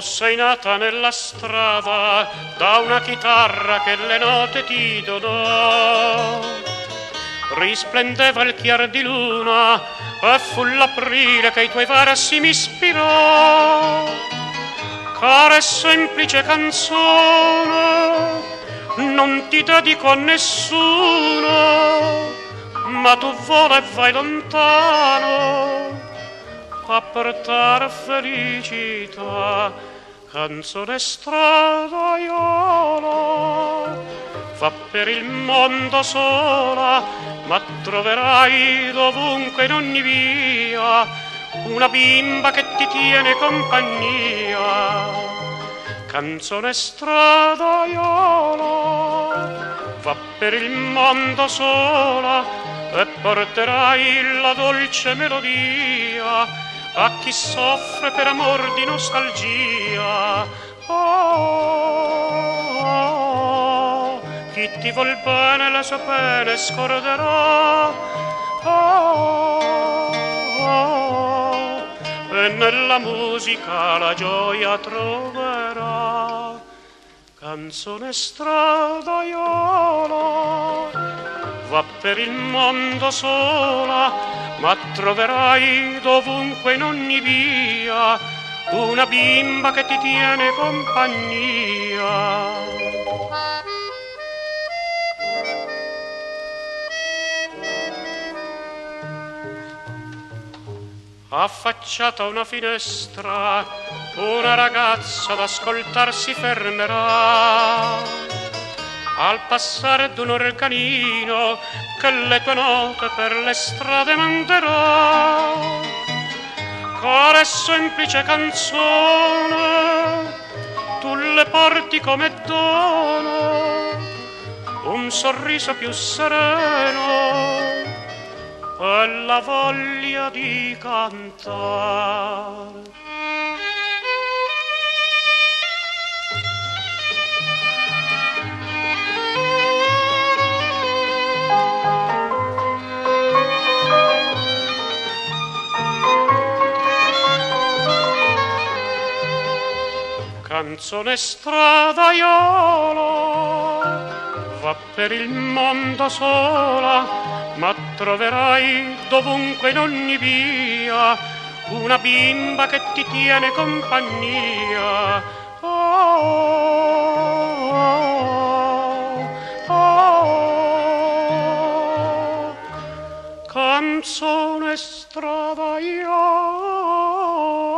sei nata nella strada da una chitarra che le note ti donò. Risplendeva il chiar di luna e fu l'aprile che i tuoi versi mi ispirò. Cara e semplice canzone, non ti dedico a nessuno, ma tu vola e vai lontano a portare felicità. Canzone stradaiola, va per il mondo sola, ma troverai dovunque in ogni via una bimba che ti tiene compagnia. Canzone stradaiola, va per il mondo sola e porterai la dolce melodia a chi soffre per amor di nostalgia. Oh, chi ti vuol bene le sue pene scorderà. E nella musica la gioia troverà. Canzone stradaiola, va per il mondo sola, ma troverai dovunque in ogni via una bimba che ti tiene compagnia. Affacciata a una finestra, una ragazza ad ascoltar si fermerà. Al passare d'un organino che le tue note per le strade manderà. Cara e semplice canzone, tu le porti come dono, un sorriso più sereno e la voglia di cantare. Canzone stradaiola, va per il mondo sola, ma troverai dovunque in ogni via una bimba che ti tiene compagnia. Oh, oh, oh, canzone stradaiola.